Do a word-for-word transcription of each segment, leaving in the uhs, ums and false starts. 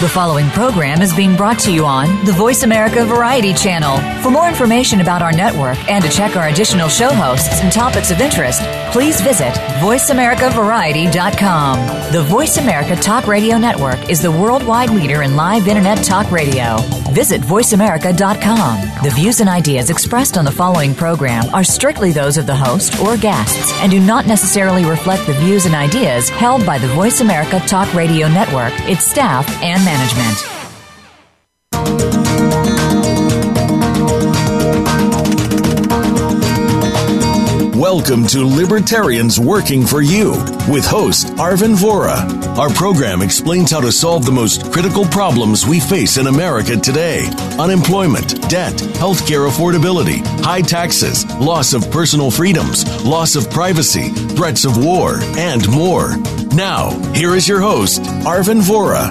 The following program is being brought to you on the Voice America Variety Channel. For more information about our network and to check our additional show hosts and topics of interest, please visit voice america variety dot com. The Voice America Talk Radio Network is the worldwide leader in live Internet talk radio. Visit voice america dot com. The views and ideas expressed on the following program are strictly those of the host or guests and do not necessarily reflect the views and ideas held by the Voice America Talk Radio Network, its staff, and management. Welcome to Libertarians Working for You with host Arvin Vohra. Our program explains how to solve the most critical problems we face in America today: unemployment, debt, healthcare affordability, high taxes, loss of personal freedoms, loss of privacy, threats of war, and more. Now, here is your host, Arvin Vohra.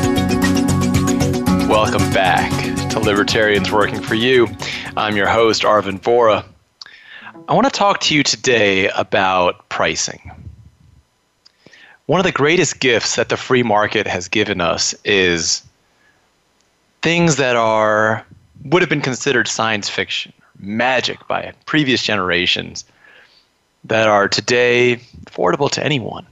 Welcome back to Libertarians Working for You. I'm your host, Arvin Vohra. I want to talk to you today about pricing. One of the greatest gifts that the free market has given us is things that are would have been considered science fiction, magic by previous generations, that are today affordable to anyone.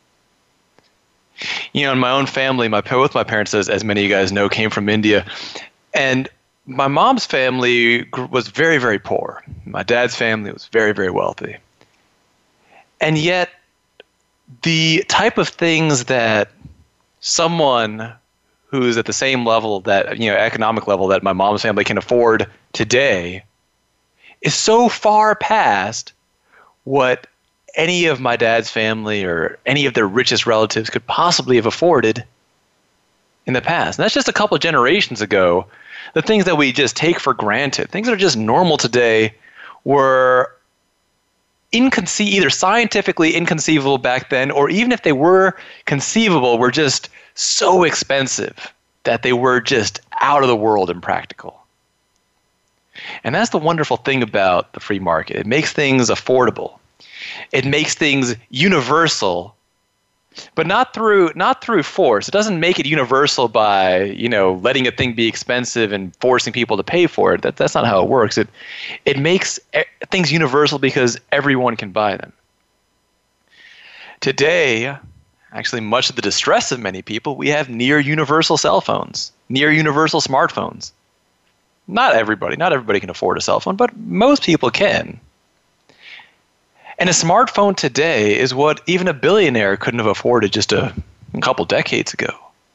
You know, in my own family, my both my parents, as, as many of you guys know, came from India, and my mom's family was very, very poor. My dad's family was very, very wealthy. And yet, the type of things that someone who's at the same level that, you know, economic level that my mom's family can afford today is so far past what any of my dad's family or any of their richest relatives could possibly have afforded in the past. And that's just a couple of generations ago. The things that we just take for granted, things that are just normal today, were inconce- either scientifically inconceivable back then, or even if they were conceivable, were just so expensive that they were just out of the world impractical. And that's the wonderful thing about the free market. It makes things affordable. It makes things universal, but not through not through force. It doesn't make it universal by, you know, letting a thing be expensive and forcing people to pay for it. That that's not how it works. It it makes things universal because everyone can buy them. Today, actually, much of the distress of many people, we have near universal cell phones, near universal smartphones. Not everybody, not everybody can afford a cell phone, but most people can. And a smartphone today is what even a billionaire couldn't have afforded just a, a couple decades ago.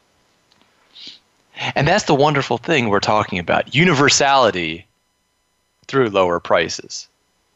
And that's the wonderful thing we're talking about, universality through lower prices.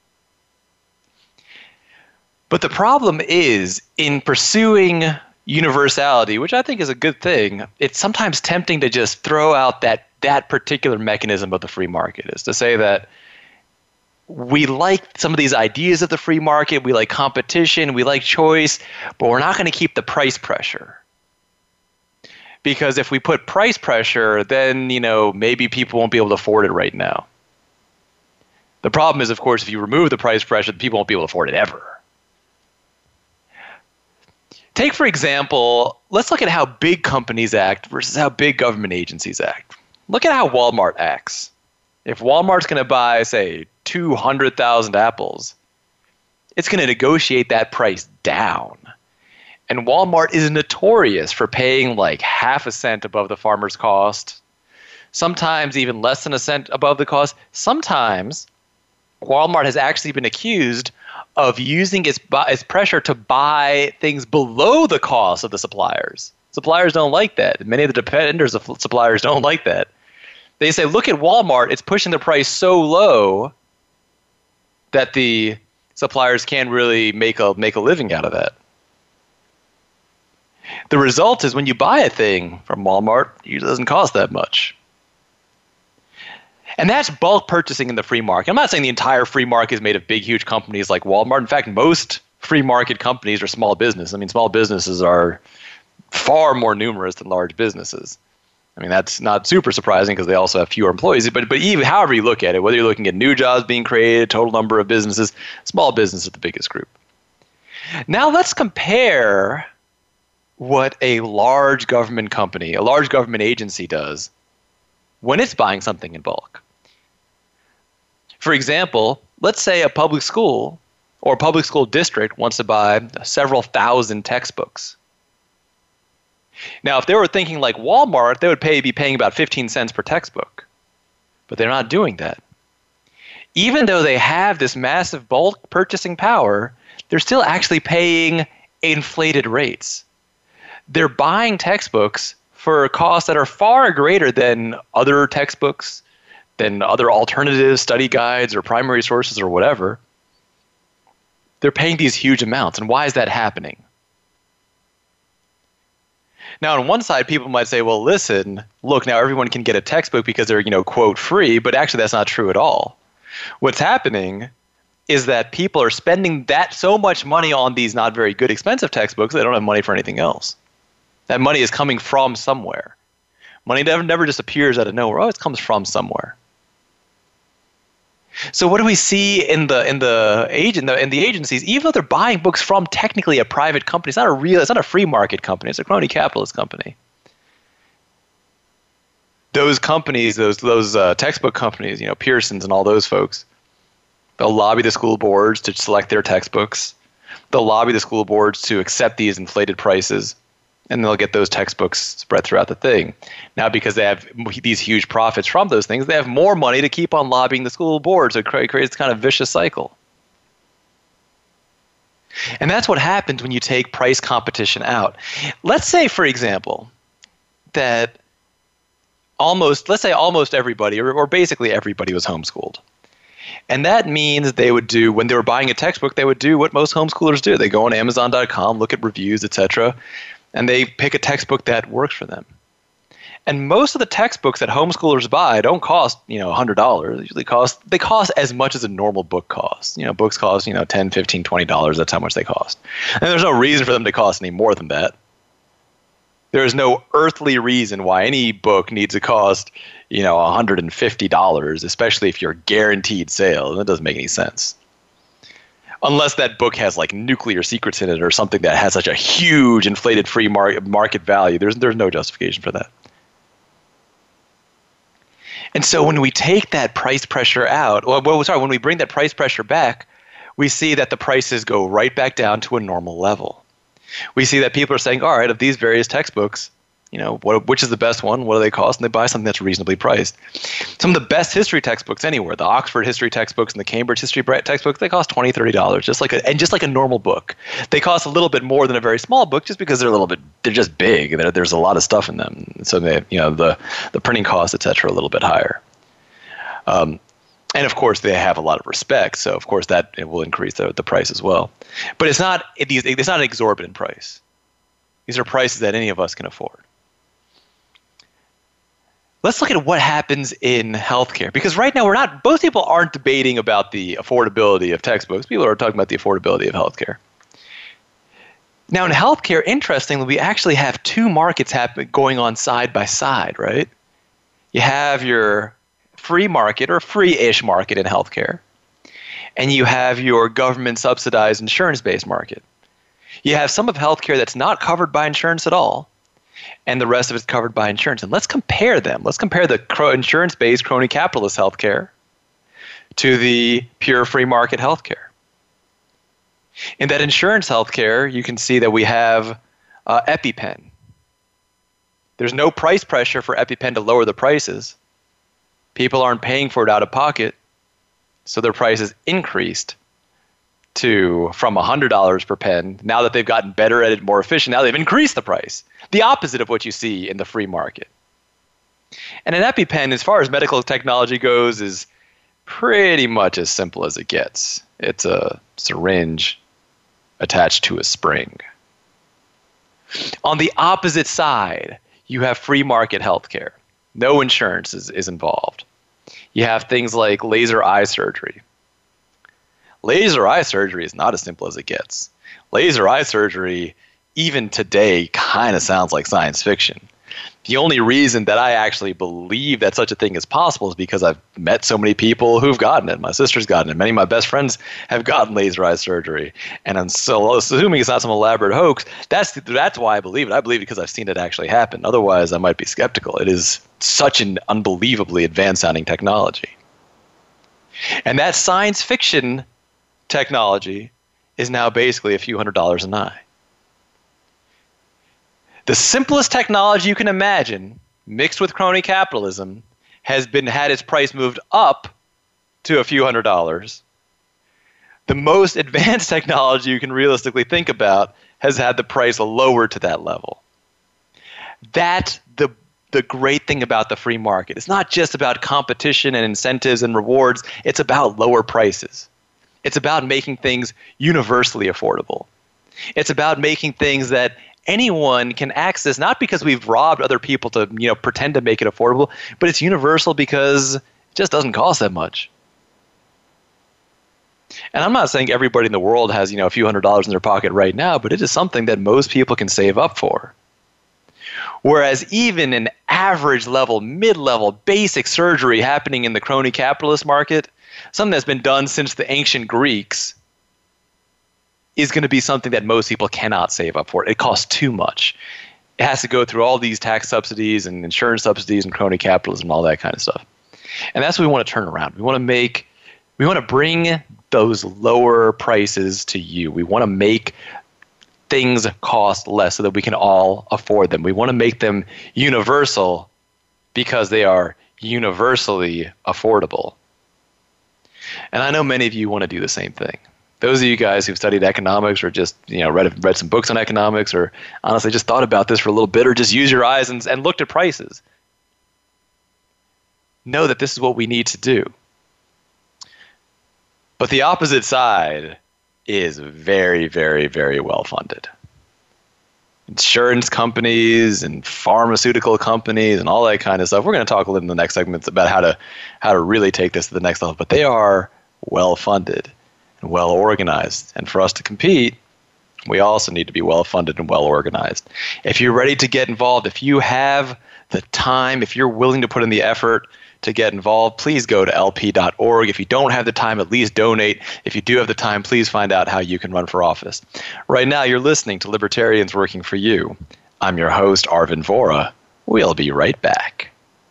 But the problem is, in pursuing universality, which I think is a good thing, it's sometimes tempting to just throw out that, that particular mechanism of the free market, is to say that we like some of these ideas of the free market, we like competition, we like choice, but we're not going to keep the price pressure. Because if we put price pressure, then, you know, maybe people won't be able to afford it right now. The problem is, of course, if you remove the price pressure, people won't be able to afford it ever. Take, for example, let's look at how big companies act versus how big government agencies act. Look at how Walmart acts. If Walmart's going to buy, say, two hundred thousand apples, it's going to negotiate that price down. And Walmart is notorious for paying like half a cent above the farmer's cost, sometimes even less than a cent above the cost. Sometimes Walmart has actually been accused of using its, its pressure to buy things below the cost of the suppliers. Suppliers don't like that. Many of the dependents of suppliers don't like that. They say, look at Walmart, it's pushing the price so low that the suppliers can't really make a make a living out of that. The result is when you buy a thing from Walmart, it usually doesn't cost that much. And that's bulk purchasing in the free market. I'm not saying the entire free market is made of big, huge companies like Walmart. In fact, most free market companies are small business. I mean, small businesses are far more numerous than large businesses. I mean, that's not super surprising because they also have fewer employees. But but even however you look at it, whether you're looking at new jobs being created, total number of businesses, small business is the biggest group. Now let's compare what a large government company, a large government agency does when it's buying something in bulk. For example, let's say a public school or a public school district wants to buy several thousand textbooks. Now, if they were thinking like Walmart, they would pay, be paying about fifteen cents per textbook. But they're not doing that. Even though they have this massive bulk purchasing power, they're still actually paying inflated rates. They're buying textbooks for costs that are far greater than other textbooks, than other alternative study guides or primary sources or whatever. They're paying these huge amounts. And why is that happening? Now, on one side, people might say, well, listen, look, now everyone can get a textbook because they're, you know, quote, free, but actually that's not true at all. What's happening is that people are spending that so much money on these not very good, expensive textbooks, they don't have money for anything else. That money is coming from somewhere. Money never, never just appears out of nowhere. Oh, it comes from somewhere. So what do we see in the in the agent in the agencies? Even though they're buying books from technically a private company, it's not a real, it's not a free market company. It's a crony capitalist company. Those companies, those those uh, textbook companies, you know, Pearson's and all those folks, they'll lobby the school boards to select their textbooks. They'll lobby the school boards to accept these inflated prices, and they'll get those textbooks spread throughout the thing. Now, because they have these huge profits from those things, they have more money to keep on lobbying the school boards. So it creates this kind of vicious cycle. And that's what happens when you take price competition out. Let's say, for example, that almost, let's say almost everybody, or, or basically everybody was homeschooled. And that means they would do, when they were buying a textbook, they would do what most homeschoolers do. They go on Amazon dot com, look at reviews, et cetera, and they pick a textbook that works for them. And most of the textbooks that homeschoolers buy don't cost, you know, one hundred dollars. They usually cost, they cost as much as a normal book costs. You know, books cost, you know, ten dollars, fifteen dollars, twenty dollars. That's how much they cost. And there's no reason for them to cost any more than that. There is no earthly reason why any book needs to cost, you know, one hundred fifty dollars, especially if you're guaranteed sale. That doesn't make any sense. Unless that book has like nuclear secrets in it or something that has such a huge inflated free mar- market value. There's there's no justification for that. And so when we take that price pressure out, well, well, sorry, when we bring that price pressure back, we see that the prices go right back down to a normal level. We see that people are saying, all right, of these various textbooks, you know, what, which is the best one? What do they cost? And they buy something that's reasonably priced. Some of the best history textbooks anywhere, the Oxford history textbooks and the Cambridge history textbooks, they cost twenty dollars, thirty dollars, just like a, and just like a normal book. They cost a little bit more than a very small book just because they're a little bit, they're just big. They're, there's a lot of stuff in them. So they, you know, the, the printing costs, et cetera, are a little bit higher. Um, and of course, they have a lot of respect. So of course, that it will increase the, the price as well. But it's not, it, it's not an exorbitant price. These are prices that any of us can afford. Let's look at what happens in healthcare, because right now we're not, most people aren't debating about the affordability of textbooks. People are talking about the affordability of healthcare. Now in healthcare, interestingly, we actually have two markets happen, going on side by side, right? You have your free market or free-ish market in healthcare, and you have your government subsidized insurance-based market. You have some of healthcare that's not covered by insurance at all, and the rest of it's covered by insurance. And let's compare them. Let's compare the insurance-based crony capitalist healthcare to the pure free market healthcare. In that insurance healthcare, you can see that we have uh, EpiPen. There's no price pressure for EpiPen to lower the prices. People aren't paying for it out of pocket, so their price is increased to from one hundred dollars per pen. Now that they've gotten better at it, more efficient, now they've increased the price. The opposite of what you see in the free market. And an EpiPen, as far as medical technology goes, is pretty much as simple as it gets. It's a syringe attached to a spring. On the opposite side, you have free market healthcare. No insurance is, is involved. You have things like laser eye surgery. Laser eye surgery is not as simple as it gets. Laser eye surgery, even today, kind of sounds like science fiction. The only reason that I actually believe that such a thing is possible is because I've met so many people who've gotten it. My sister's gotten it. Many of my best friends have gotten laser eye surgery. And I'm so assuming it's not some elaborate hoax, that's that's why I believe it. I believe it because I've seen it actually happen. Otherwise, I might be skeptical. It is such an unbelievably advanced sounding technology. And that science fiction technology is now basically a few hundred dollars an eye. The simplest technology you can imagine, mixed with crony capitalism, has been had its price moved up to a few hundred dollars. The most advanced technology you can realistically think about has had the price lowered to that level. That's the the great thing about the free market. It's not just about competition and incentives and rewards. It's about lower prices. It's about making things universally affordable. It's about making things that anyone can access, not because we've robbed other people to, you know, pretend to make it affordable, but it's universal because it just doesn't cost that much. And I'm not saying everybody in the world has, you know, a few hundred dollars in their pocket right now, but it is something that most people can save up for. Whereas even an average level, mid-level, basic surgery happening in the crony capitalist market, something that's been done since the ancient Greeks, is going to be something that most people cannot save up for. It costs too much. It has to go through all these tax subsidies and insurance subsidies and crony capitalism and all that kind of stuff. And that's what we want to turn around. We want to make, we want to bring those lower prices to you. We want to make things cost less so that we can all afford them. We want to make them universal because they are universally affordable. And I know many of you want to do the same thing. Those of you guys who've studied economics or just, you know, read read some books on economics or honestly just thought about this for a little bit or just use your eyes and, and looked at prices, know that this is what we need to do. But the opposite side is very, very, very well funded. Insurance companies and pharmaceutical companies and all that kind of stuff. We're going to talk a little in the next segments about how to how to really take this to the next level. But they are well funded and well organized. And for us to compete, we also need to be well funded and well organized. If you're ready to get involved, if you have the time, if you're willing to put in the effort to get involved, please go to L P dot org. If you don't have the time, at least donate. If you do have the time, please find out how you can run for office. Right now, you're listening to Libertarians Working for You. I'm your host, Arvin Vohra. We'll be right back.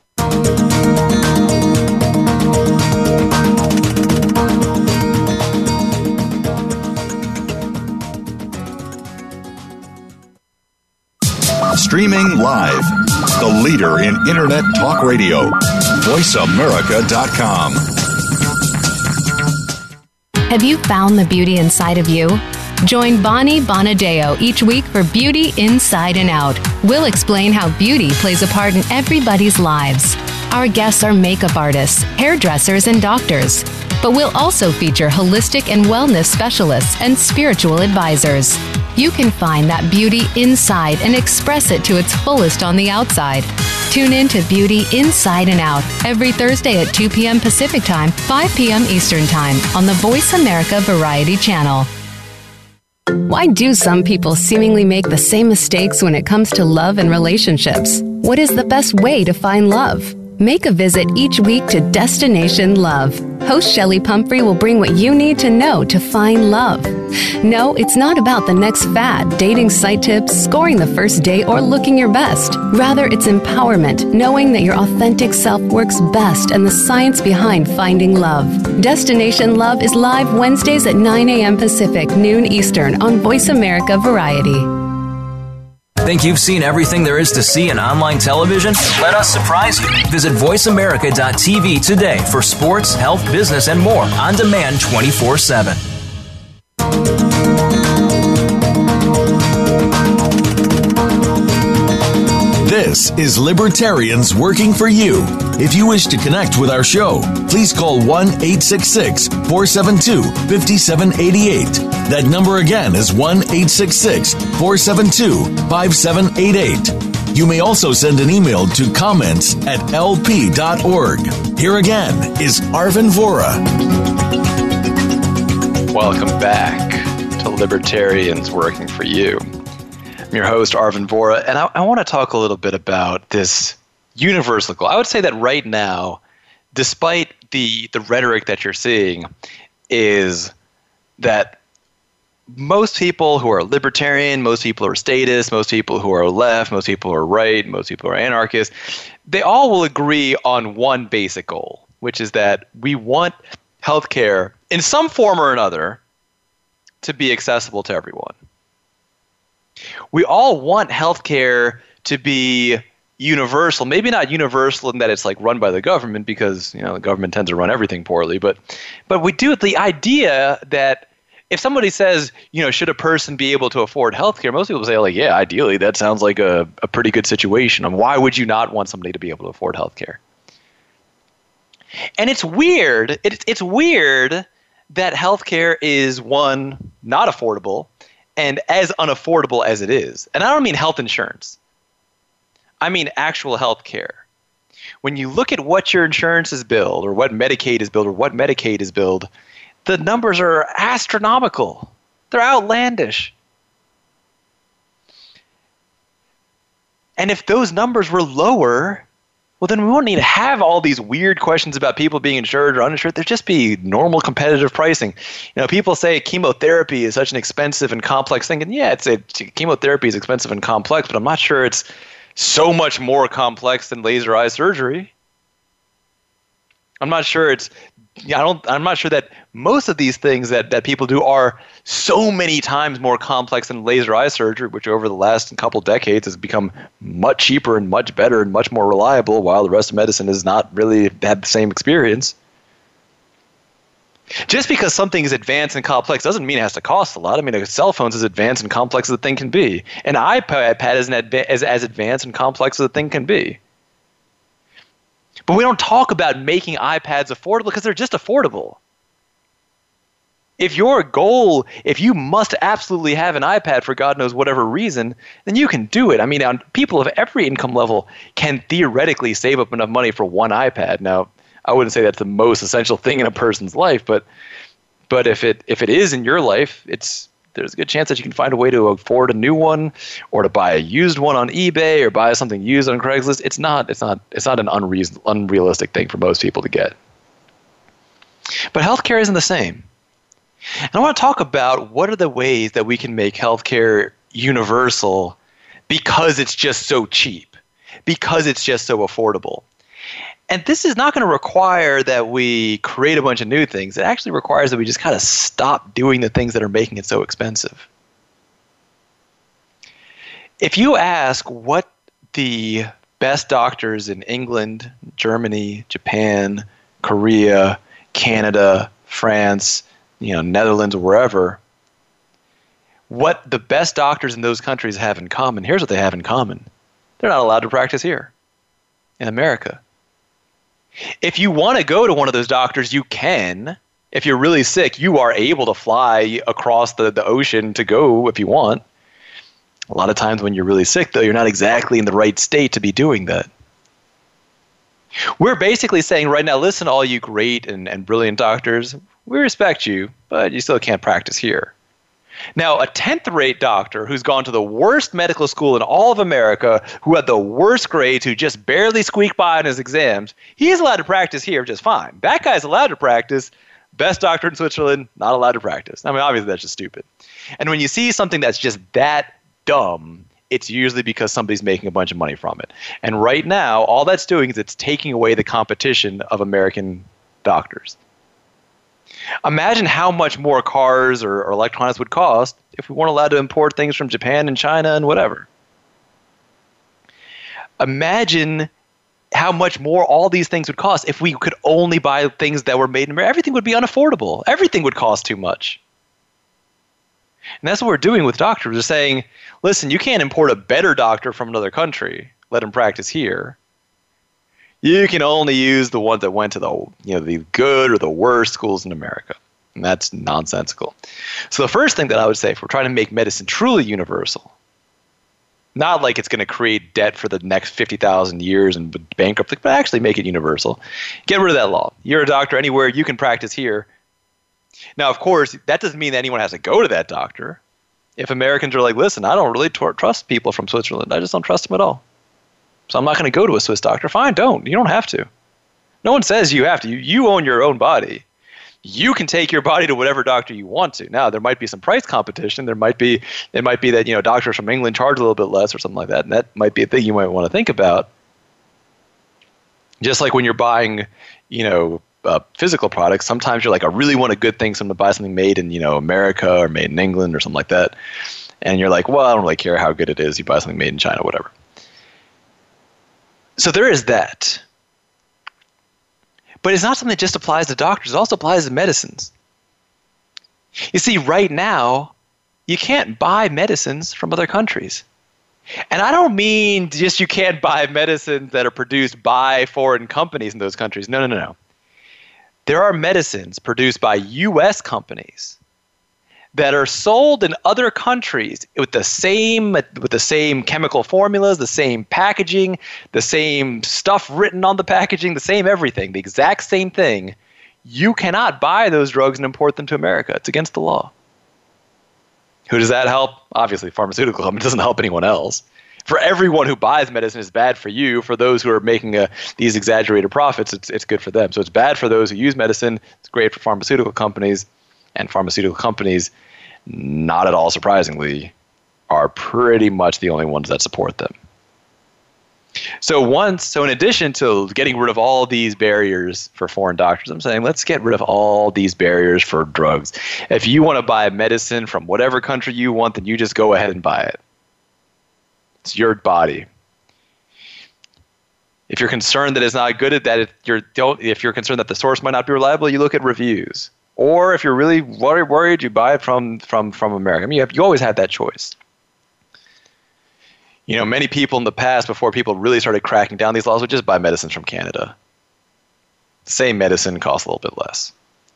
Streaming live, the leader in Internet talk radio, voice america dot com. Have you found the beauty inside of you? Join Bonnie Bonadeo each week for Beauty Inside and Out. We'll explain how beauty plays a part in everybody's lives. Our guests are makeup artists, hairdressers, and doctors. But we'll also feature holistic and wellness specialists and spiritual advisors. You can find that beauty inside and express it to its fullest on the outside. Tune in to Beauty Inside and Out every Thursday at two p.m. Pacific Time, five p.m. Eastern Time on the Voice America Variety Channel. Why do some people seemingly make the same mistakes when it comes to love and relationships? What is the best way to find love? Make a visit each week to Destination Love. Host Shelley Pumphrey will bring what you need to know to find love. No, it's not about the next fad, dating site tips, scoring the first date, or looking your best. Rather, it's empowerment, knowing that your authentic self works best and the science behind finding love. Destination Love is live Wednesdays at nine a.m. Pacific, noon Eastern on Voice America Variety. Think you've seen everything there is to see in online television? Let us surprise you. Visit voice america dot t v today for sports, health, business, and more on demand twenty-four seven. This is Libertarians Working for You. If you wish to connect with our show, please call one eight six six, four seven two, five seven eight eight. That number again is one eight six six, four seven two, five seven eight eight. You may also send an email to comments at L P dot org. Here again is Arvin Vohra. Welcome back to Libertarians Working for You. I'm your host, Arvin Vohra, and I, I want to talk a little bit about this universal goal. I would say that right now, despite the, the rhetoric that you're seeing, is that most people who are libertarian, most people who are statist, most people who are left, most people who are right, most people who are anarchists, they all will agree on one basic goal, which is that we want healthcare in some form or another to be accessible to everyone. We all want healthcare to be universal, maybe not universal in that it's like run by the government, because you know the government tends to run everything poorly, but but we do the idea that if somebody says, you know, should a person be able to afford healthcare, most people say, like, yeah, ideally that sounds like a, a pretty good situation. And why would you not want somebody to be able to afford healthcare? And it's weird. It's it's weird that healthcare is, one, not affordable, and as unaffordable as it is. And I don't mean health insurance. I mean actual health care. When you look at what your insurance is billed, or what Medicaid is billed, or what Medicaid is billed, the numbers are astronomical. They're outlandish. And if those numbers were lower, well, then we wouldn't need to have all these weird questions about people being insured or uninsured. There'd just be normal competitive pricing. You know, people say chemotherapy is such an expensive and complex thing. And yeah, it's a, chemotherapy is expensive and complex, but I'm not sure it's so much more complex than laser eye surgery. I'm not sure it's I don't I'm not sure that most of these things that, that people do are so many times more complex than laser eye surgery, which over the last couple decades has become much cheaper and much better and much more reliable, while the rest of medicine has not really had the same experience. Just because something is advanced and complex doesn't mean it has to cost a lot. I mean, a cell phone is as advanced and complex as the thing can be. An iPad is an adva- as, as advanced and complex as the thing can be. But we don't talk about making iPads affordable because they're just affordable. If your goal, if you must absolutely have an iPad for God knows whatever reason, then you can do it. I mean, people of every income level can theoretically save up enough money for one iPad. Now, I wouldn't say that's the most essential thing in a person's life, but but if it if it is in your life, it's there's a good chance that you can find a way to afford a new one, or to buy a used one on eBay, or buy something used on Craigslist. It's not it's not it's not an unreason, unrealistic thing for most people to get. But healthcare isn't the same. And I want to talk about what are the ways that we can make healthcare universal because it's just so cheap, because it's just so affordable. And this is not going to require that we create a bunch of new things. It actually requires that we just kind of stop doing the things that are making it so expensive. If you ask what the best doctors in England, Germany, Japan, Korea, Canada, France, you know, Netherlands, or wherever, what the best doctors in those countries have in common, here's what they have in common. They're not allowed to practice here in America. If you want to go to one of those doctors, you can. If you're really sick, you are able to fly across the, the ocean to go if you want. A lot of times when you're really sick, though, you're not exactly in the right state to be doing that. We're basically saying right now, listen, all you great and, and brilliant doctors, we respect you, but you still can't practice here. Now, a tenth-rate doctor who's gone to the worst medical school in all of America, who had the worst grades, who just barely squeaked by on his exams, he's allowed to practice here just fine. That guy's allowed to practice. Best doctor in Switzerland, not allowed to practice. I mean, obviously that's just stupid. And when you see something that's just that dumb, it's usually because somebody's making a bunch of money from it. And right now, all that's doing is it's taking away the competition of American doctors. Imagine how much more cars or, or electronics would cost if we weren't allowed to import things from Japan and China and whatever. Imagine how much more all these things would cost if we could only buy things that were made in America. Everything would be unaffordable. Everything would cost too much. And that's what we're doing with doctors. We're saying, listen, you can't import a better doctor from another country, let him practice here. You can only use the ones that went to the, you know, the good or the worst schools in America. And that's nonsensical. So the first thing that I would say, if we're trying to make medicine truly universal, not like it's going to create debt for the next fifty thousand years and bankrupt, but actually make it universal, get rid of that law. You're a doctor anywhere, you can practice here. Now, of course, that doesn't mean that anyone has to go to that doctor. If Americans are like, listen, I don't really t- trust people from Switzerland. I just don't trust them at all. So I'm not going to go to a Swiss doctor. Fine, don't. You don't have to. No one says you have to. You, you own your own body. You can take your body to whatever doctor you want to. Now, there might be some price competition. There might be, it might be that, you know, doctors from England charge a little bit less or something like that. And that might be a thing you might want to think about. Just like when you're buying, you know, uh, physical products, sometimes you're like, I really want a good thing, so I'm going to buy something made in, you know, America or made in England or something like that. And you're like, well, I don't really care how good it is. You buy something made in China, whatever. So there is that. But it's not something that just applies to doctors. It also applies to medicines. You see, right now, you can't buy medicines from other countries. And I don't mean just you can't buy medicines that are produced by foreign companies in those countries. No, no, no, no. There are medicines produced by U S companies that are sold in other countries with the same with the same chemical formulas, the same packaging, the same stuff written on the packaging, the same everything, the exact same thing. You cannot buy those drugs and import them to America. It's against the law. Who does that help? Obviously, pharmaceutical companies. It doesn't help anyone else. For everyone who buys medicine, it's bad for you. For those who are making a, these exaggerated profits, it's it's good for them. So it's bad for those who use medicine. It's great for pharmaceutical companies. And pharmaceutical companies, not at all surprisingly, are pretty much the only ones that support them. So once, so in addition to getting rid of all these barriers for foreign doctors, I'm saying let's get rid of all these barriers for drugs. If you want to buy a medicine from whatever country you want, then you just go ahead and buy it. It's your body. If you're concerned that it's not good at that, if you're don't, if you're concerned that the source might not be reliable, you look at reviews. Or if you're really worried, worried you buy it from from from America. I mean, you, have, you always had that choice. You know, many people in the past, before people really started cracking down these laws, would just buy medicines from Canada. The same medicine costs a little bit less.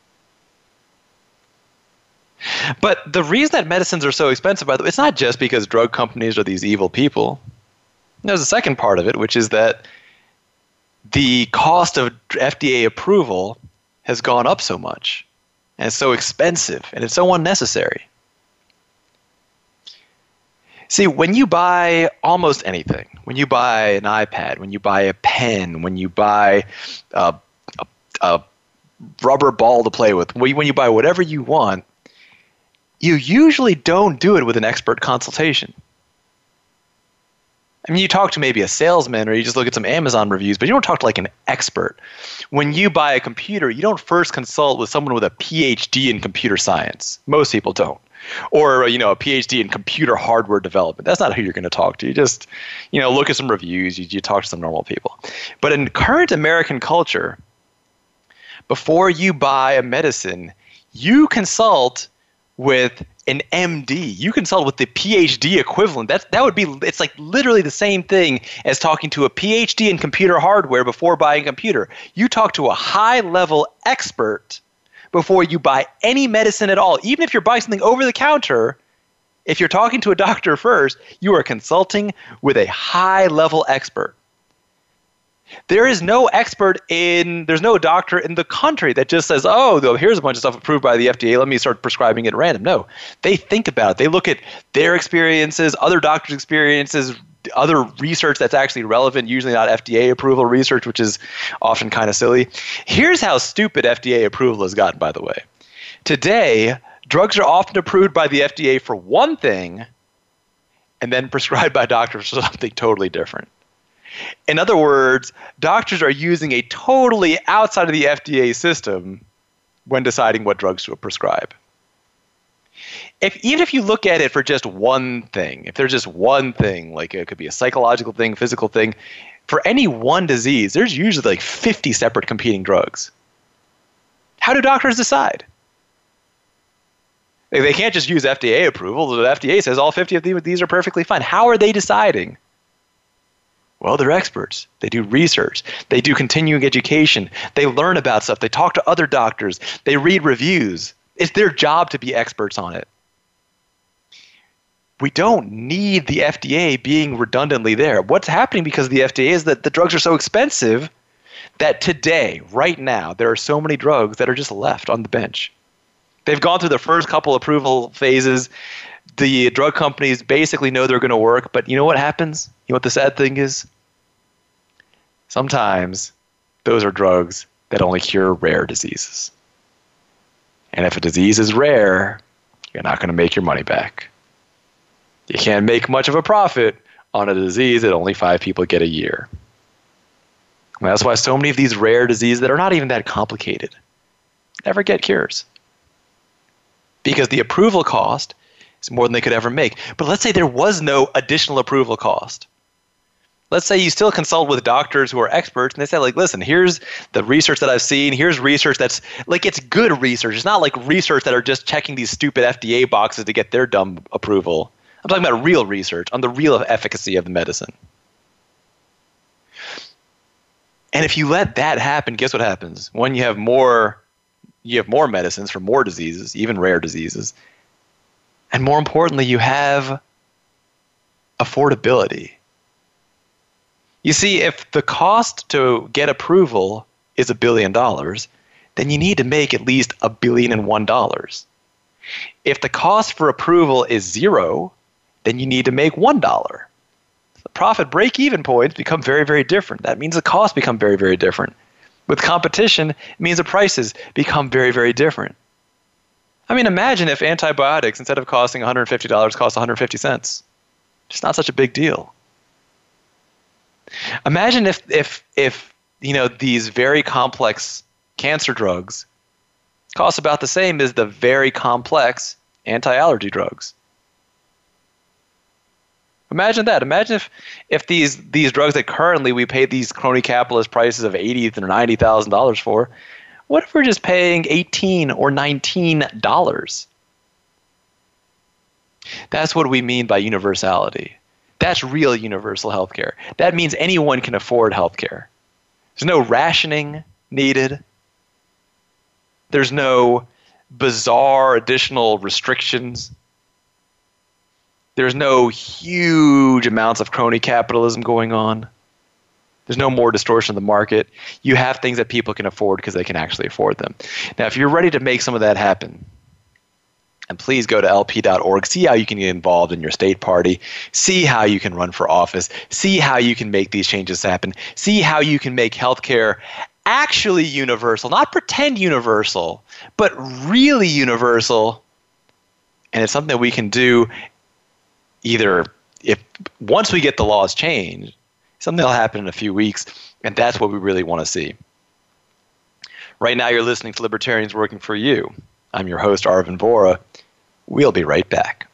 But the reason that medicines are so expensive, by the way, it's not just because drug companies are these evil people. There's a second part of it, which is that the cost of F D A approval has gone up so much. And it's so expensive, and it's so unnecessary. See, when you buy almost anything, when you buy an iPad, when you buy a pen, when you buy a, a, a rubber ball to play with, when you buy whatever you want, you usually don't do it with an expert consultation. I mean, you talk to maybe a salesman or you just look at some Amazon reviews, but you don't talk to like an expert. When you buy a computer, you don't first consult with someone with a P H D in computer science. Most people don't. Or, you know, a P H D in computer hardware development. That's not who you're going to talk to. You just, you know, look at some reviews. You, you talk to some normal people. But in current American culture, before you buy a medicine, you consult with an M D. You consult with the P H D equivalent. That's, that would be, it's like literally the same thing as talking to a P H D in computer hardware before buying a computer. You talk to a high-level expert before you buy any medicine at all. Even if you're buying something over the counter, if you're talking to a doctor first, you are consulting with a high-level expert. There is no expert in, there's no doctor in the country that just says, oh, here's a bunch of stuff approved by the F D A, let me start prescribing it at random. No, they think about it. They look at their experiences, other doctors' experiences, other research that's actually relevant, usually not F D A approval research, which is often kind of silly. Here's how stupid F D A approval has gotten, by the way. Today, drugs are often approved by the F D A for one thing and then prescribed by doctors for something totally different. In other words, doctors are using a totally outside of the F D A system when deciding what drugs to prescribe. If, even if you look at it for just one thing, if there's just one thing, like it could be a psychological thing, physical thing, for any one disease, there's usually like fifty separate competing drugs. How do doctors decide? They can't just use F D A approval. The F D A says all fifty of these are perfectly fine. How are they deciding? Well, they're experts. They do research. They do continuing education. They learn about stuff. They talk to other doctors. They read reviews. It's their job to be experts on it. We don't need the F D A being redundantly there. What's happening because of the F D A is that the drugs are so expensive that today, right now, there are so many drugs that are just left on the bench. They've gone through the first couple approval phases. The drug companies basically know they're going to work, but you know what happens? You know what the sad thing is? Sometimes those are drugs that only cure rare diseases. And if a disease is rare, you're not going to make your money back. You can't make much of a profit on a disease that only five people get a year. And that's why so many of these rare diseases that are not even that complicated never get cures. Because the approval cost is more than they could ever make. But let's say there was no additional approval cost. Let's say you still consult with doctors who are experts and they say, like, listen, here's the research that I've seen. Here's research that's, like, it's good research. It's not like research that are just checking these stupid F D A boxes to get their dumb approval. I'm talking about real research on the real efficacy of the medicine. And if you let that happen, guess what happens? When you have more, you have more medicines for more diseases, even rare diseases. And more importantly, you have affordability. You see, if the cost to get approval is a billion dollars, then you need to make at least a billion and one dollars. If the cost for approval is zero, then you need to make one dollar. The profit break-even points become very, very different. That means the costs become very, very different. With competition, it means the prices become very, very different. I mean, imagine if antibiotics, instead of costing one hundred fifty dollars, cost one hundred fifty cents. It's not such a big deal. Imagine if, if, if you know, these very complex cancer drugs cost about the same as the very complex anti-allergy drugs. Imagine that. Imagine if, if these, these drugs that currently we pay these crony capitalist prices of eighty thousand dollars or ninety thousand dollars for, what if we're just paying eighteen or nineteen dollars? That's what we mean by universality. That's real universal healthcare. That means anyone can afford healthcare. There's no rationing needed. There's no bizarre additional restrictions. There's no huge amounts of crony capitalism going on. There's no more distortion of the market. You have things that people can afford because they can actually afford them. Now, if you're ready to make some of that happen, and please go to L P dot org, see how you can get involved in your state party, see how you can run for office, see how you can make these changes happen, see how you can make healthcare actually universal, not pretend universal, but really universal. And it's something that we can do either if once we get the laws changed, something will happen in a few weeks, and that's what we really want to see. Right now, you're listening to Libertarians Working for You. I'm your host, Arvin Vohra. We'll be right back.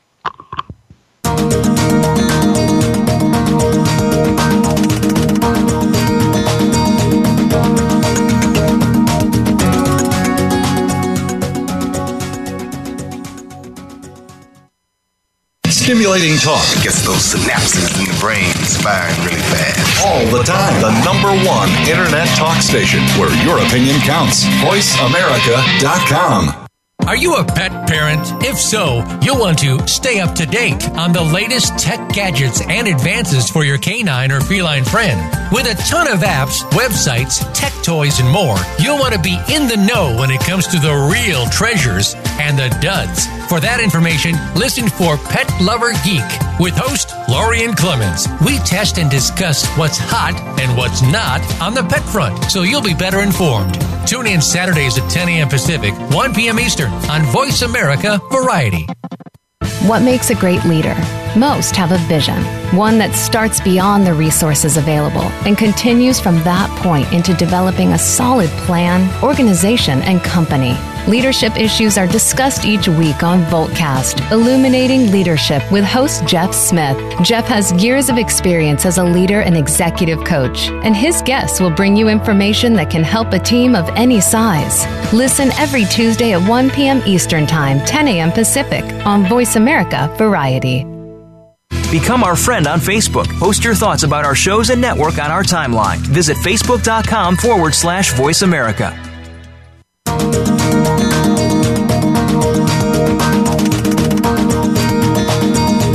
Stimulating talk gets those synapses in the brain firing really fast. All the time. The number one internet talk station where your opinion counts. voice america dot com. Are you a pet parent? If so, you'll want to stay up to date on the latest tech gadgets and advances for your canine or feline friend. With a ton of apps, websites, tech toys, and more, you'll want to be in the know when it comes to the real treasures and the duds. For that information, listen for Pet Lover Geek with host Lorian Clemens. We test and discuss what's hot and what's not on the pet front, so you'll be better informed. Tune in Saturdays at ten a.m. Pacific, one p.m. Eastern on Voice America Variety. What makes a great leader? Most have a vision, one that starts beyond the resources available and continues from that point into developing a solid plan, organization, and company. Leadership issues are discussed each week on Voltcast, Illuminating Leadership with host Jeff Smith. Jeff has years of experience as a leader and executive coach, and his guests will bring you information that can help a team of any size. Listen every Tuesday at one p.m. Eastern Time, ten a.m. Pacific on Voice America Variety. Become our friend on Facebook. Post your thoughts about our shows and network on our timeline. Visit facebook.com forward slash Voice America.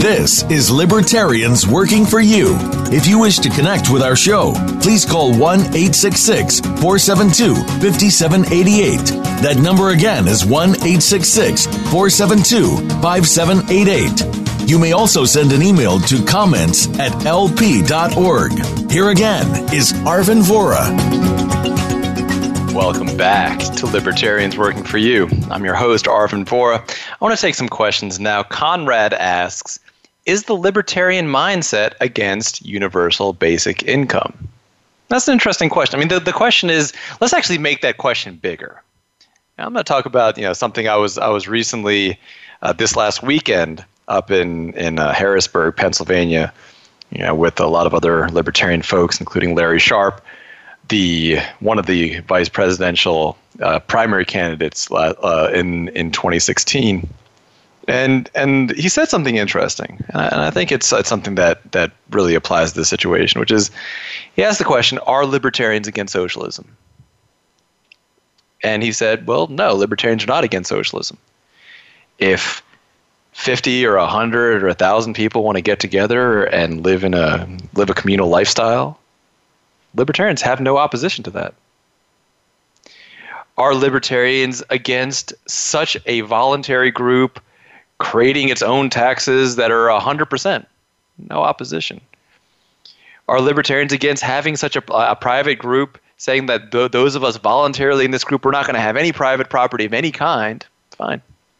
This is Libertarians Working for You. If you wish to connect with our show, please call one eight six six, four seven two, five seven eight eight. That number again is one eight six six, four seven two, five seven eight eight. You may also send an email to comments at l p dot org. Here again is Arvin Vora. Welcome back to Libertarians Working for You. I'm your host, Arvin Vora. I want to take some questions now. Conrad asks, is the libertarian mindset against universal basic income? That's an interesting question. I mean, the, the question is, let's actually make that question bigger. Now, I'm going to talk about, you know, something I was I was recently, uh, this last weekend, up in, in uh, Harrisburg, Pennsylvania, you know, with a lot of other libertarian folks, including Larry Sharp, the one of the vice presidential uh, primary candidates uh, in in twenty sixteen, and and he said something interesting, and I, and I think it's, it's something that that really applies to the situation, which is he asked the question: are libertarians against socialism? And he said, well, no, libertarians are not against socialism. If fifty or a hundred or a thousand people want to get together and live in a live a communal lifestyle, libertarians have no opposition to that. Are libertarians against such a voluntary group creating its own taxes that are one hundred percent? No opposition. Are libertarians against having such a, a private group saying that th- those of us voluntarily in this group, we're not going to have any private property of any kind? Fine.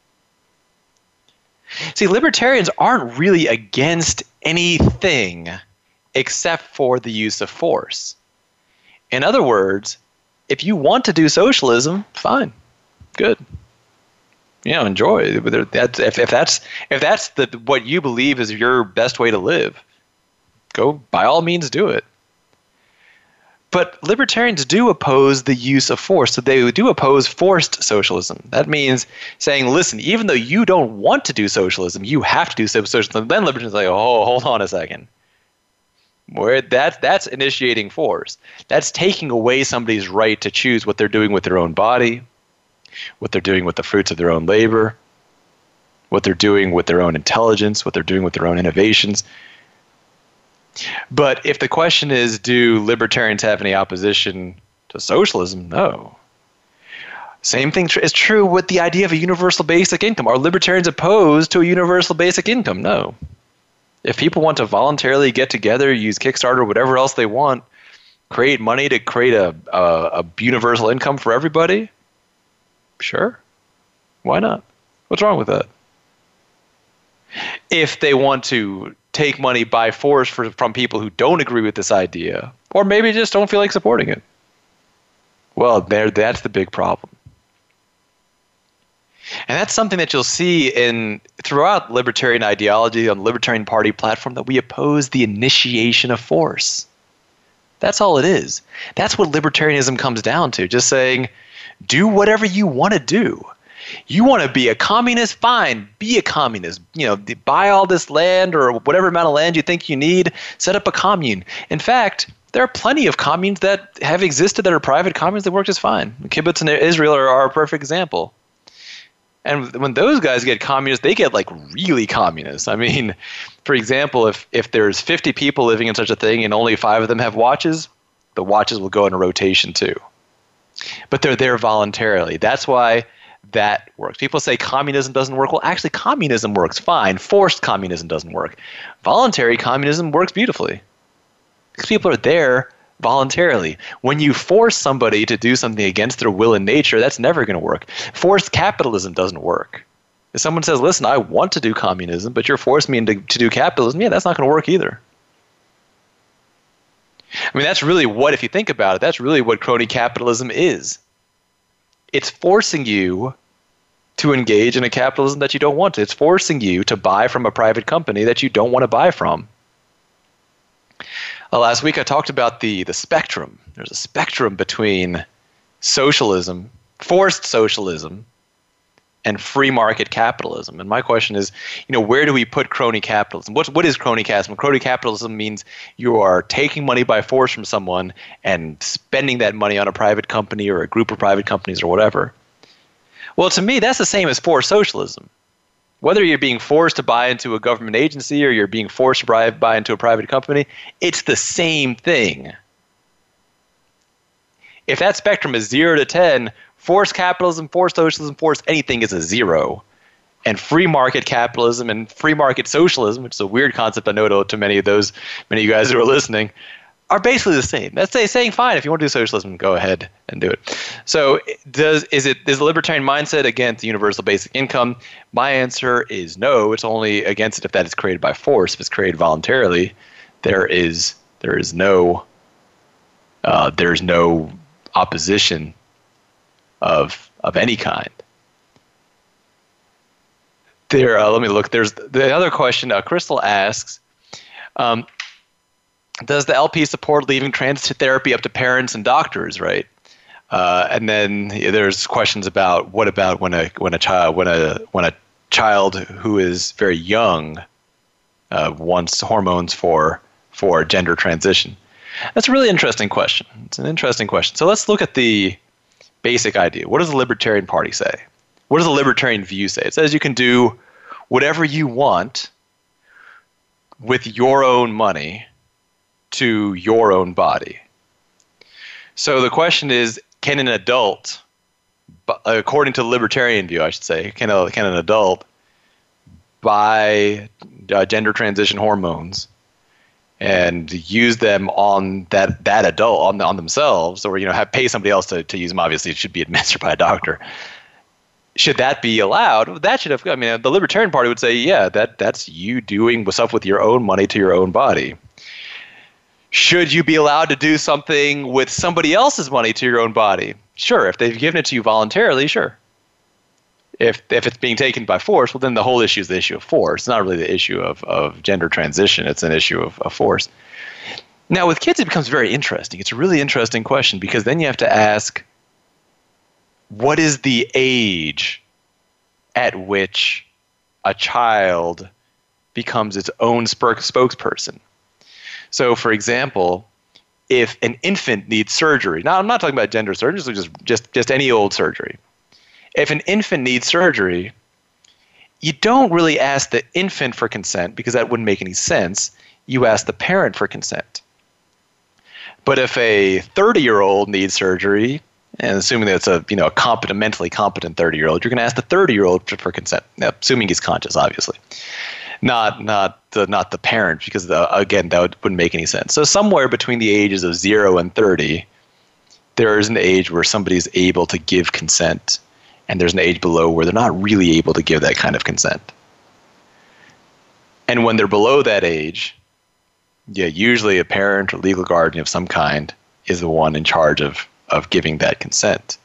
See, libertarians aren't really against anything except for the use of force. In other words, if you want to do socialism, fine, good. You know, enjoy. That's, if, if that's if that's the what you believe is your best way to live, go by all means do it. But libertarians do oppose the use of force, so they do oppose forced socialism. That means saying, listen, even though you don't want to do socialism, you have to do socialism. Then libertarians are like, oh, hold on a second. Where that that's initiating force. That's taking away somebody's right to choose what they're doing with their own body, what they're doing with the fruits of their own labor, what they're doing with their own intelligence, what they're doing with their own innovations. But if the question is, do libertarians have any opposition to socialism? No. Same thing is true with the idea of a universal basic income. Are libertarians opposed to a universal basic income? No. If people want to voluntarily get together, use Kickstarter, whatever else they want, create money to create a, a, a universal income for everybody, sure. Why not? What's wrong with that? If they want to take money by force for, from people who don't agree with this idea, or maybe just don't feel like supporting it, well, there, that's the big problem. And that's something that you'll see in throughout libertarian ideology on the Libertarian Party platform, that we oppose the initiation of force. That's all it is. That's what libertarianism comes down to, just saying, do whatever you want to do. You want to be a communist? Fine, be a communist. You know, buy all this land or whatever amount of land you think you need, set up a commune. In fact, there are plenty of communes that have existed that are private communes that work just fine. Kibbutz in Israel are, are a perfect example. And when those guys get communist, they get like really communist. I mean, for example, if, if there's fifty people living in such a thing and only five of them have watches, the watches will go in a rotation too. But they're there voluntarily. That's why that works. People say communism doesn't work. Well, actually, communism works fine. Forced communism doesn't work. Voluntary communism works beautifully because people are there voluntarily. When you force somebody to do something against their will and nature, that's never going to work. Forced capitalism doesn't work. If someone says, listen, I want to do communism, but you're forcing me into, to do capitalism, yeah, that's not going to work either. I mean, that's really what, if you think about it, that's really what crony capitalism is. It's forcing you to engage in a capitalism that you don't want to. It's forcing you to buy from a private company that you don't want to buy from. Uh, last week I talked about the, the spectrum. There's a spectrum between socialism, forced socialism, and free market capitalism. And my question is, you know, where do we put crony capitalism? What, what is crony capitalism? Crony capitalism means you are taking money by force from someone and spending that money on a private company or a group of private companies or whatever. Well, to me, that's the same as forced socialism. Whether you're being forced to buy into a government agency or you're being forced to buy, buy into a private company, it's the same thing. If that spectrum is zero to ten, forced capitalism, forced socialism, forced anything is a zero. And free market capitalism and free market socialism, which is a weird concept I know to, to many of those, many of you guys who are listening, are basically the same. That's saying, fine, if you want to do socialism, go ahead and do it. So does is it is the libertarian mindset against the universal basic income? My answer is no. It's only against it if that is created by force. If it's created voluntarily, there is there is no uh, there's no opposition of of any kind. There, uh, let me look. There's the other question. Uh, Crystal asks, um, does the L P support leaving transit therapy up to parents and doctors? Right, uh, and then yeah, there's questions about what about when a when a child when a when a child who is very young uh, wants hormones for for gender transition. That's a really interesting question. It's an interesting question. So let's look at the basic idea. What does the Libertarian Party say? What does the libertarian view say? It says you can do whatever you want with your own money to your own body. So the question is, can an adult, according to the libertarian view, I should say, can a, can an adult buy uh, gender transition hormones and use them on that that adult on on themselves, or you know, have pay somebody else to, to use them? Obviously, it should be administered by a doctor. Should that be allowed? That should have. I mean, the Libertarian Party would say, yeah, that that's you doing stuff with your own money to your own body. Should you be allowed to do something with somebody else's money to your own body? Sure, if they've given it to you voluntarily, sure. If if it's being taken by force, well, then the whole issue is the issue of force. It's not really the issue of, of gender transition. It's an issue of, of force. Now, with kids, it becomes very interesting. It's a really interesting question because then you have to ask, what is the age at which a child becomes its own spokesperson? So, for example, if an infant needs surgery, now I'm not talking about gender surgery, so just, just, just any old surgery. If an infant needs surgery, you don't really ask the infant for consent because that wouldn't make any sense. You ask the parent for consent. But if a thirty-year-old needs surgery, and assuming that it's a you know a competent, mentally competent thirty-year-old, you're going to ask the thirty-year-old for consent. Now, assuming he's conscious, obviously, not not the not the parent, because the, again that would, wouldn't make any sense. So somewhere between the ages of zero and thirty, there is an age where somebody's able to give consent, and there's an age below where they're not really able to give that kind of consent. And when they're below that age, yeah, usually a parent or legal guardian of some kind is the one in charge of of giving that consent.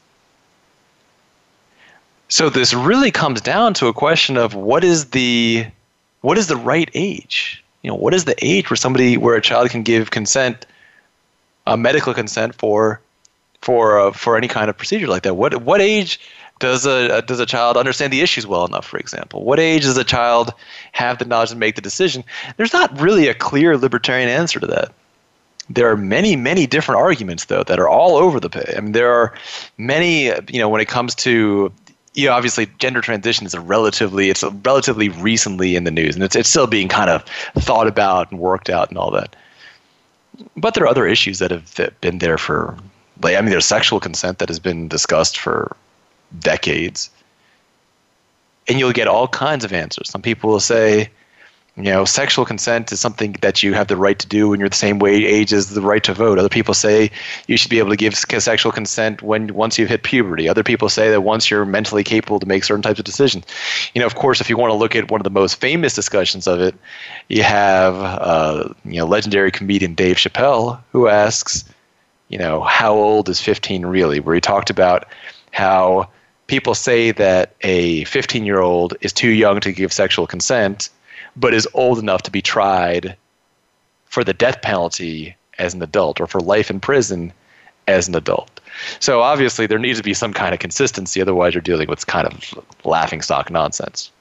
So this really comes down to a question of what is the what is the right age? You know, what is the age where somebody where a child can give consent, a medical consent for for uh, for any kind of procedure like that? What what age does a does a child understand the issues well enough, for example? What age does a child have the knowledge to make the decision? There's not really a clear libertarian answer to that. There are many, many different arguments, though, that are all over the place. I mean, there are many, you know, when it comes to, you know, obviously gender transition is a relatively, it's a relatively recently in the news, and it's it's still being kind of thought about and worked out and all that. But there are other issues that have been there for, like, I mean, there's sexual consent that has been discussed for decades. And you'll get all kinds of answers. Some people will say, you know, sexual consent is something that you have the right to do when you're the same way age as the right to vote. Other people say you should be able to give sexual consent when once you've hit puberty. Other people say that once you're mentally capable to make certain types of decisions. You know, of course, if you want to look at one of the most famous discussions of it, you have, uh, you know, legendary comedian Dave Chappelle, who asks, you know, how old is fifteen really? Where he talked about how people say that a fifteen-year-old is too young to give sexual consent, but is old enough to be tried for the death penalty as an adult or for life in prison as an adult. So obviously there needs to be some kind of consistency, otherwise you're dealing with kind of laughingstock nonsense.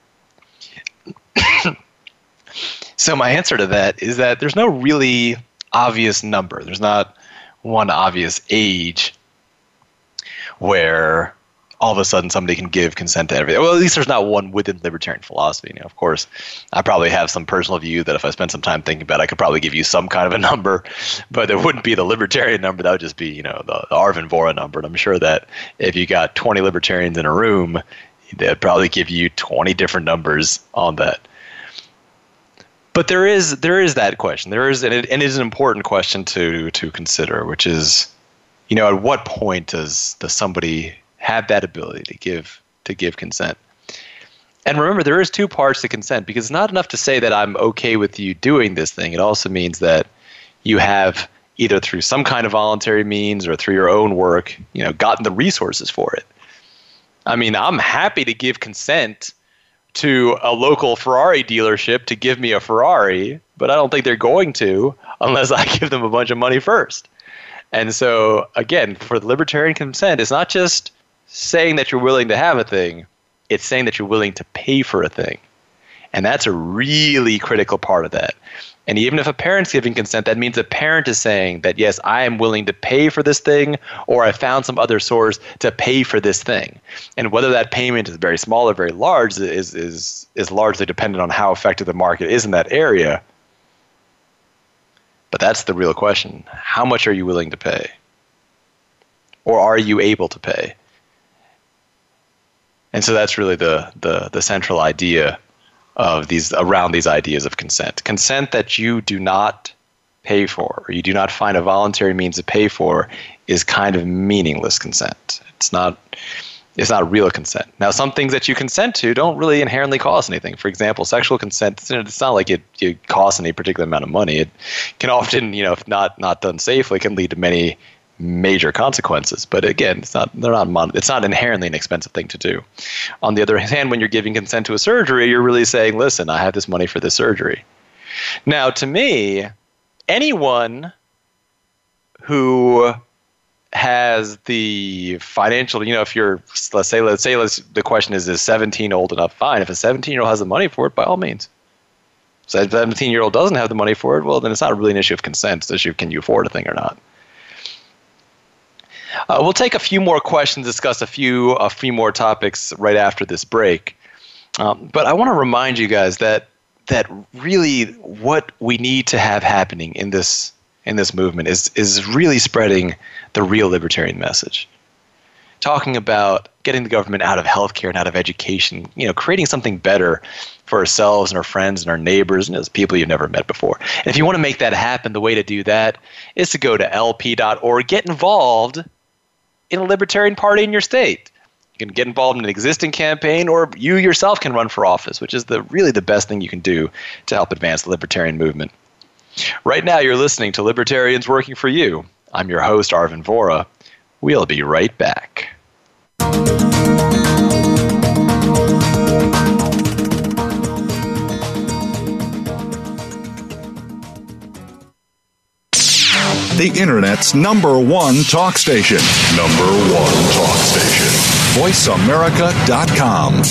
So my answer to that is that there's no really obvious number. There's not one obvious age where all of a sudden somebody can give consent to everything. Well, at least there's not one within libertarian philosophy. You know, of course, I probably have some personal view that if I spend some time thinking about it, I could probably give you some kind of a number, but it wouldn't be the libertarian number. That would just be, you know, the, the Arvin Vohra number. And I'm sure that if you got twenty libertarians in a room, they'd probably give you twenty different numbers on that. But there is there is that question. There is, and it, and it is an important question to to consider, which is, you know, at what point does does somebody have that ability to give to give consent? And remember, there is two parts to consent, because it's not enough to say that I'm okay with you doing this thing. It also means that you have, either through some kind of voluntary means or through your own work, you know, gotten the resources for it. I mean, I'm happy to give consent to a local Ferrari dealership to give me a Ferrari, but I don't think they're going to unless I give them a bunch of money first. And so, again, for the libertarian consent, it's not just saying that you're willing to have a thing, it's saying that you're willing to pay for a thing. And that's a really critical part of that. And even if a parent's giving consent, that means a parent is saying that, yes, I am willing to pay for this thing, or I found some other source to pay for this thing. And whether that payment is very small or very large is is is largely dependent on how effective the market is in that area. But that's the real question. How much are you willing to pay? Or are you able to pay? And so that's really the the, the central idea of these around these ideas of consent. Consent that you do not pay for, or you do not find a voluntary means to pay for, is kind of meaningless consent. It's not it's not real consent. Now, some things that you consent to don't really inherently cost anything. For example, sexual consent, it's not like it, it costs any particular amount of money. It can often, you know, if not not done safely, can lead to many major consequences. But again, it's not they're not mon- it's not inherently an expensive thing to do. On the other hand, when you're giving consent to a surgery, you're really saying, listen, I have this money for this surgery. Now, to me, anyone who has the financial, you know, if you're, let's say, let's say, let's, the question is, is seventeen old enough? Fine. If a seventeen-year-old has the money for it, by all means. So if a seventeen-year-old doesn't have the money for it, well, then it's not really an issue of consent. It's an issue of, can you afford a thing or not? Uh, we'll take a few more questions, discuss a few a few more topics right after this break. Um, but I want to remind you guys that that really what we need to have happening in this in this movement is is really spreading the real libertarian message. Talking about getting the government out of healthcare and out of education, you know, creating something better for ourselves and our friends and our neighbors and those people you've never met before. And if you want to make that happen, the way to do that is to go to L P dot org, get involved in a libertarian party in your state. You can get involved in an existing campaign, or you yourself can run for office, which is the really the best thing you can do to help advance the libertarian movement. Right now, you're listening to Libertarians Working for You. I'm your host, Arvin Vohra. We'll be right back. The Internet's number one talk station. Number one talk station. voice america dot com.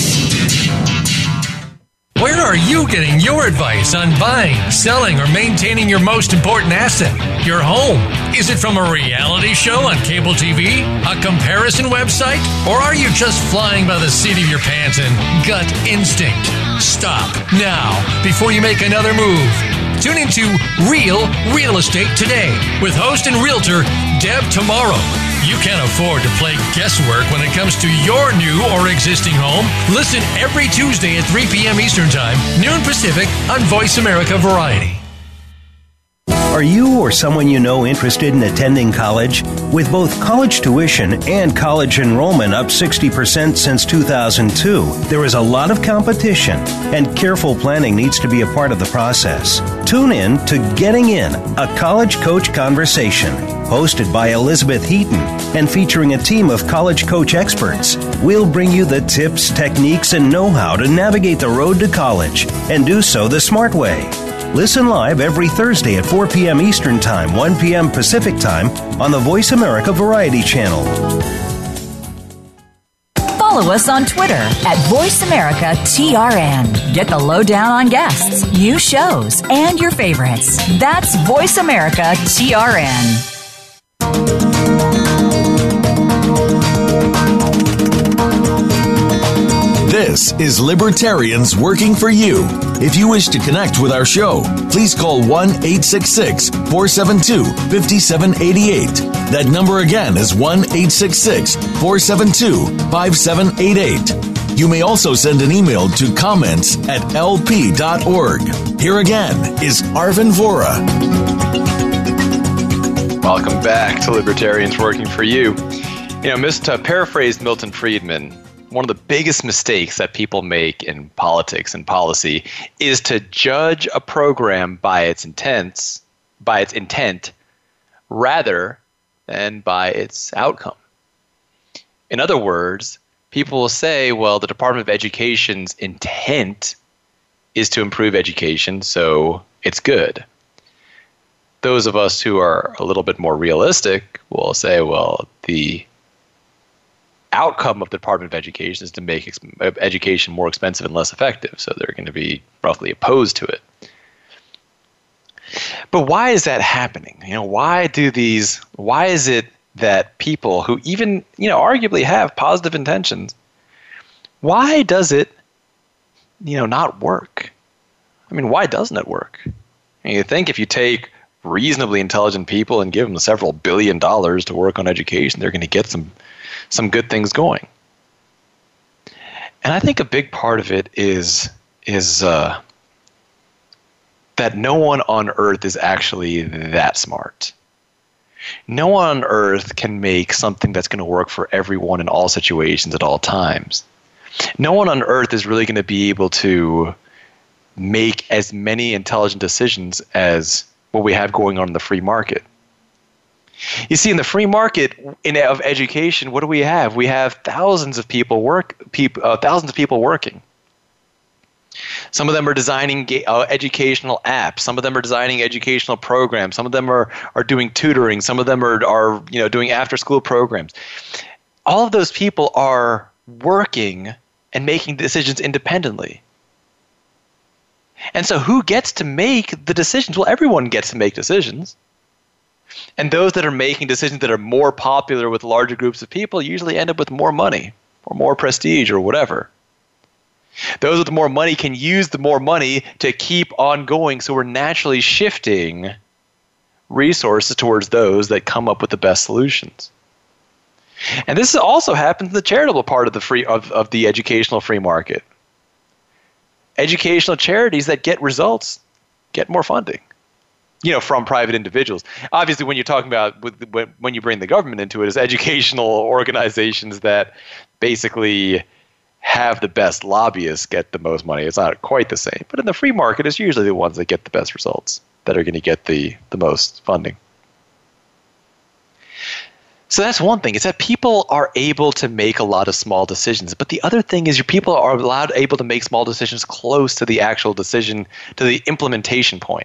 Where are you getting your advice on buying, selling, or maintaining your most important asset, your home? Is it from a reality show on cable T V, a comparison website, or are you just flying by the seat of your pants and gut instinct? Stop now before you make another move. Tune into Real Real Estate Today with host and realtor Deb Tomorrow. You can't afford to play guesswork when it comes to your new or existing home. Listen every Tuesday at three p.m. Eastern Time, noon Pacific, on Voice America Variety. Are you or someone you know interested in attending college? With both college tuition and college enrollment up sixty percent since two thousand two, there is a lot of competition, and careful planning needs to be a part of the process. Tune in to Getting In, a College Coach Conversation, hosted by Elizabeth Heaton and featuring a team of college coach experts. We'll bring you the tips, techniques, and know-how to navigate the road to college and do so the smart way. Listen live every Thursday at four p.m. Eastern Time, one p.m. Pacific Time on the Voice America Variety Channel. Follow us on Twitter at Voice America T R N. Get the lowdown on guests, new shows, and your favorites. That's Voice America T R N. This is Libertarians Working for You. If you wish to connect with our show, please call one eight six six, four seven two, five seven eight eight. That number again is one eight six six, four seven two, five seven eight eight. You may also send an email to comments at l p dot org. Here again is Arvin Vora. Welcome back to Libertarians Working for You. You know, Mister to paraphrase Milton Friedman, one of the biggest mistakes that people make in politics and policy is to judge a program by its intents, by its intent, rather than by its outcome. In other words, people will say, well, the Department of Education's intent is to improve education, so it's good. Those of us who are a little bit more realistic will say, well, the outcome of the Department of Education is to make ex- education more expensive and less effective, so they're going to be roughly opposed to it. But why is that happening? You know, why do these, why is it that people who even, you know, arguably have positive intentions, why does it, you know, not work? I mean, why doesn't it work? I mean, you think if you take reasonably intelligent people and give them several billion dollars to work on education, they're going to get some some good things going. And I think a big part of it is is uh, that no one on earth is actually that smart. No one on earth can make something that's going to work for everyone in all situations at all times. No one on earth is really going to be able to make as many intelligent decisions as what we have going on in the free market. You see, in the free market in, of education, what do we have? We have thousands of people work, peop, uh, thousands of people working. Some of them are designing uh, educational apps. Some of them are designing educational programs. Some of them are are doing tutoring. Some of them are are you know doing after school programs. All of those people are working and making decisions independently. And so, who gets to make the decisions? Well, everyone gets to make decisions. And those that are making decisions that are more popular with larger groups of people usually end up with more money or more prestige or whatever. Those with more money can use the more money to keep on going, so we're naturally shifting resources towards those that come up with the best solutions. And this also happens in the charitable part of the free of, of the educational free market. Educational charities that get results get more funding, you know, from private individuals. Obviously, when you're talking about when you bring the government into it, is educational organizations that basically have the best lobbyists get the most money. It's not quite the same. But in the free market, it's usually the ones that get the best results that are going to get the, the most funding. So that's one thing. It's that people are able to make a lot of small decisions. But the other thing is your people are allowed able to make small decisions close to the actual decision, to the implementation point.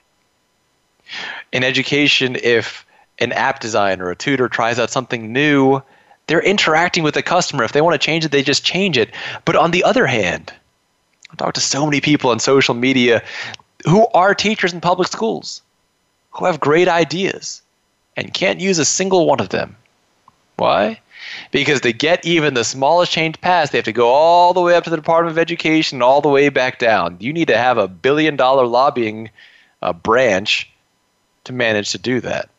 In education, if an app designer or a tutor tries out something new, they're interacting with the customer. If they want to change it, they just change it. But on the other hand, I talk to so many people on social media who are teachers in public schools who have great ideas and can't use a single one of them. Why? Because to get even the smallest change passed, they have to go all the way up to the Department of Education, all the way back down. You need to have a billion dollar lobbying uh, branch to manage to do that.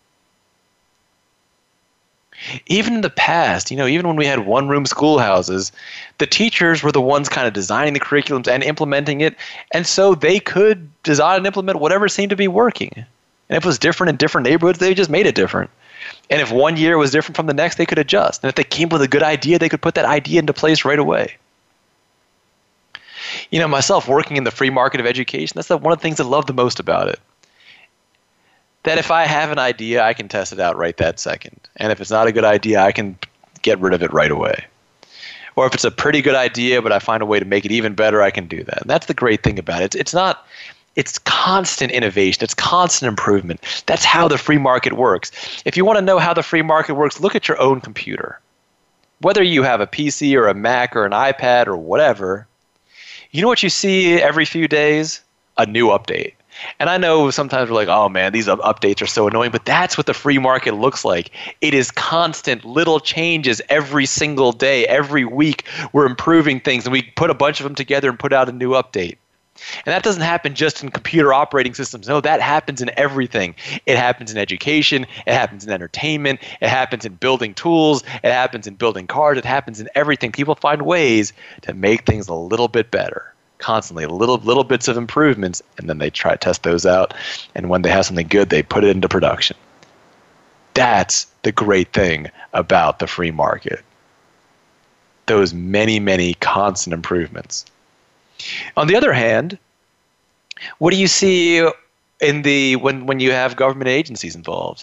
Even in the past, you know, even when we had one-room schoolhouses, the teachers were the ones kind of designing the curriculums and implementing it, and so they could design and implement whatever seemed to be working. And if it was different in different neighborhoods, they just made it different. And if one year was different from the next, they could adjust. And if they came up with a good idea, they could put that idea into place right away. You know, myself working in the free market of education, that's one of the things I love the most about it. That if I have an idea, I can test it out right that second. And if it's not a good idea, I can get rid of it right away. Or if it's a pretty good idea, but I find a way to make it even better, I can do that. And that's the great thing about it. It's, it's not, it's constant innovation. It's constant improvement. That's how the free market works. If you want to know how the free market works, look at your own computer. Whether you have a P C or a Mac or an iPad or whatever, you know what you see every few days? A new update. And I know sometimes we're like, oh man, these updates are so annoying, but that's what the free market looks like. It is constant little changes every single day, every week. We're improving things, and we put a bunch of them together and put out a new update. And that doesn't happen just in computer operating systems. No, that happens in everything. It happens in education. It happens in entertainment. It happens in building tools. It happens in building cars. It happens in everything. People find ways to make things a little bit better. Constantly, little little bits of improvements, and then they try to test those out. And when they have something good, they put it into production. That's the great thing about the free market. Those many, many constant improvements. On the other hand, what do you see in the when, when you have government agencies involved?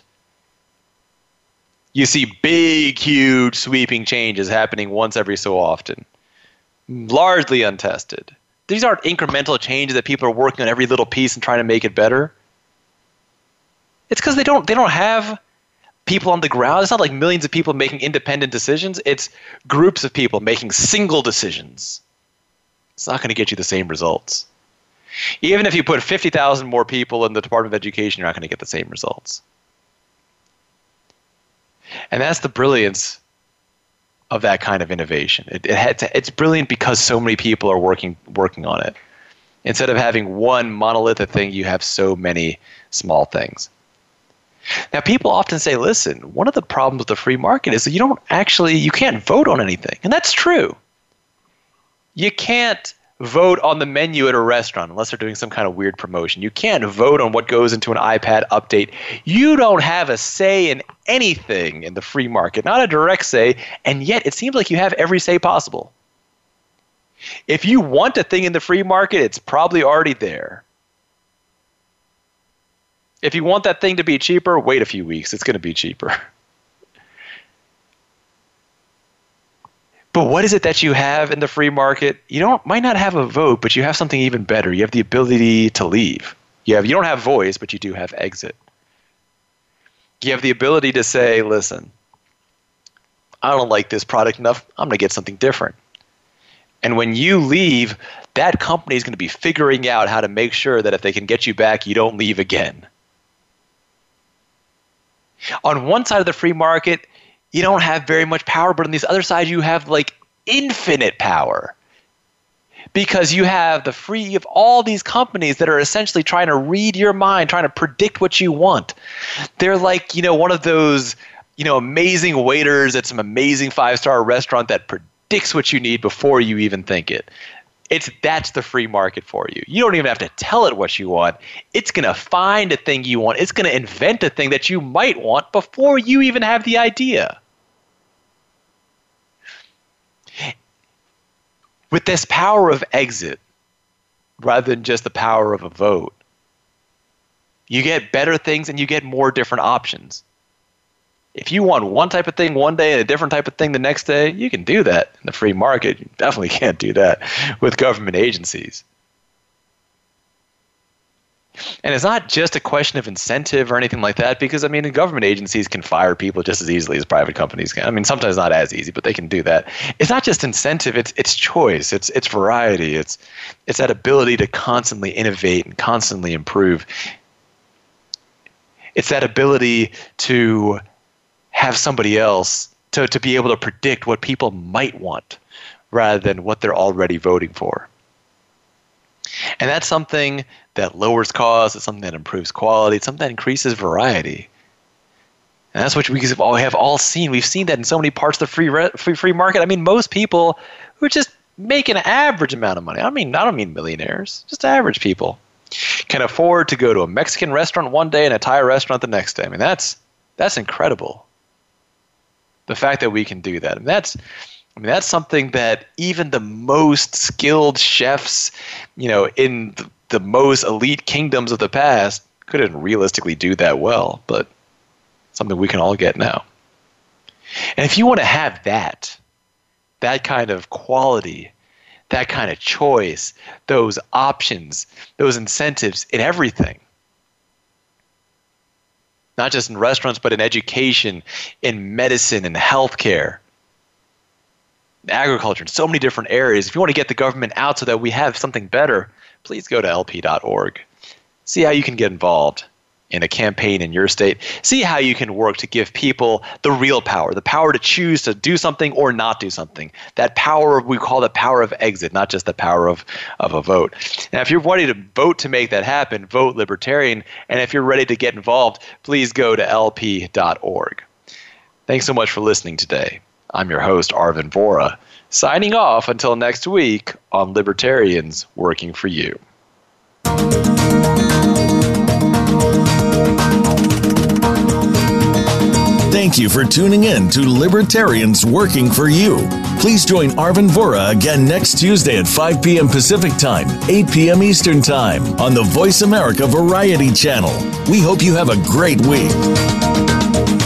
You see big, huge, sweeping changes happening once every so often, largely untested. These aren't incremental changes that people are working on every little piece and trying to make it better. It's because they don't they don't have people on the ground. It's not like millions of people making independent decisions. It's groups of people making single decisions. It's not going to get you the same results. Even if you put fifty thousand more people in the Department of Education, you're not going to get the same results. And that's the brilliance of that kind of innovation. It, it had to, it's brilliant because so many people are working working on it. Instead of having one monolithic thing, you have so many small things. Now, people often say, listen, one of the problems with the free market is that you don't actually, you can't vote on anything. And that's true. You can't vote on the menu at a restaurant unless they're doing some kind of weird promotion. You can't vote on what goes into an iPad update. You don't have a say in anything in the free market, not a direct say, and yet it seems like you have every say possible. If you want a thing in the free market, it's probably already there. If you want that thing to be cheaper, wait a few weeks. It's going to be cheaper. But what is it that you have in the free market? You don't might not have a vote, but you have something even better. You have the ability to leave. You have you don't have voice, but you do have exit. You have the ability to say, listen, I don't like this product enough. I'm going to get something different. And when you leave, that company is going to be figuring out how to make sure that if they can get you back, you don't leave again. On one side of the free market, you don't have very much power, but on this other side, you have like infinite power. Because you have the free of all these companies that are essentially trying to read your mind, trying to predict what you want. They're like, you know, one of those, you know, amazing waiters at some amazing five-star restaurant that predicts what you need before you even think it. It's that's the free market for you. You don't even have to tell it what you want. It's going to find a thing you want. It's going to invent a thing that you might want before you even have the idea. With this power of exit, rather than just the power of a vote, you get better things and you get more different options. If you want one type of thing one day and a different type of thing the next day, you can do that in the free market. You definitely can't do that with government agencies. And it's not just a question of incentive or anything like that, because, I mean, the government agencies can fire people just as easily as private companies can. I mean, sometimes not as easy, but they can do that. It's not just incentive, it's it's choice, it's it's variety, it's it's that ability to constantly innovate and constantly improve. It's that ability to have somebody else to, to be able to predict what people might want rather than what they're already voting for. And that's something that lowers costs, it's something that improves quality, it's something that increases variety. And that's what we have all seen. We've seen that in so many parts of the free re- free free market. I mean, most people who just make an average amount of money, I mean, I don't mean millionaires, just average people, can afford to go to a Mexican restaurant one day and a Thai restaurant the next day. I mean, that's that's incredible. The fact that we can do that. And that's I mean, that's something that even the most skilled chefs, you know, in the, the most elite kingdoms of the past couldn't realistically do that well, but something we can all get now. And if you want to have that, that kind of quality, that kind of choice, those options, those incentives in everything, not just in restaurants, but in education, in medicine, in healthcare, agriculture, in so many different areas. If you want to get the government out so that we have something better, please go to L P dot org. See how you can get involved in a campaign in your state. See how you can work to give people the real power, the power to choose to do something or not do something. That power, we call the power of exit, not just the power of, of a vote. Now, if you're ready to vote to make that happen, vote Libertarian. And if you're ready to get involved, please go to L P dot org. Thanks so much for listening today. I'm your host, Arvin Vohra, signing off until next week on Libertarians Working for You. Thank you for tuning in to Libertarians Working for You. Please join Arvin Vohra again next Tuesday at five p.m. Pacific Time, eight p.m. Eastern Time on the Voice America Variety Channel. We hope you have a great week.